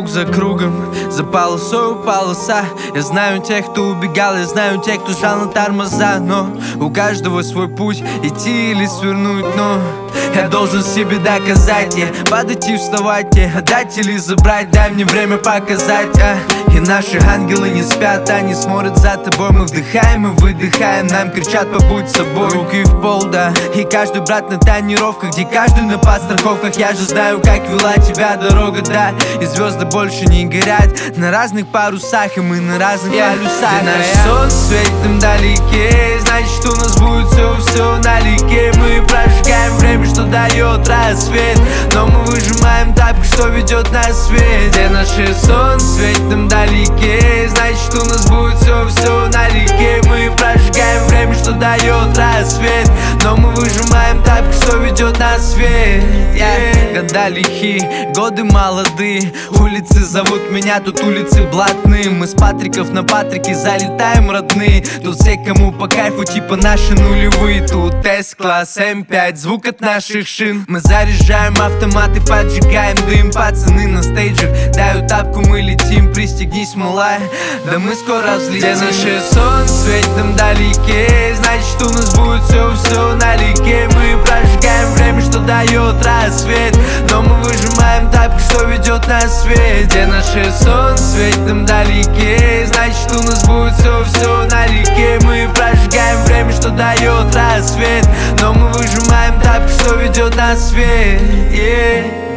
круг за кругом, за полосой полоса. Я знаю тех, кто убегал, я знаю тех, кто жал на тормоза. Но у каждого свой путь, идти или свернуть. Но я должен себе доказать, падать и вставать, отдать или забрать. Дай мне время показать, И наши ангелы не спят, они смотрят за тобой. Мы вдыхаем и выдыхаем, нам кричат: побудь собой. Руки в пол, да, и каждый брат на тренировках, где каждый на подстраховках. Я же знаю, как вела тебя дорога, да. И звезды больше не горят на разных парусах, и мы на разных полюсах. Где наш сон светит вдалеке, значит у нас будет все налегке. Мы прожигаем время, что дает рассвет, но мы выжимаем тапки, что ведет на свет. Где наш сон светит вдалеке, значит у нас будет все налегке. Мы прожигаем время, что дает рассвет, но мы выжимаем тапки, что ведет на свет. Года лихие, годы молодые, улицы зовут меня, тут улицы блатные. Мы с Патриков на Патрике залетаем, родные. Тут все, кому по кайфу, типа наши нулевые. Тут S-класс, М5, звук от наших шин. Мы заряжаем автоматы, поджигаем дым. Пацаны на стейджах дают тапку, мы летим. Пристегнись, малая, да мы скоро взлетим. Где наш сон светит вдалеке, значит у нас будет все налегке. Мы прожигаем время, что дает рассвет, но мы выжимаем тапки, что ведет на свет. Где наш сон светит вдалеке, значит у нас будет все налегке. Мы прожигаем время, что дает рассвет, но мы выжимаем тапки, что ведет на свет.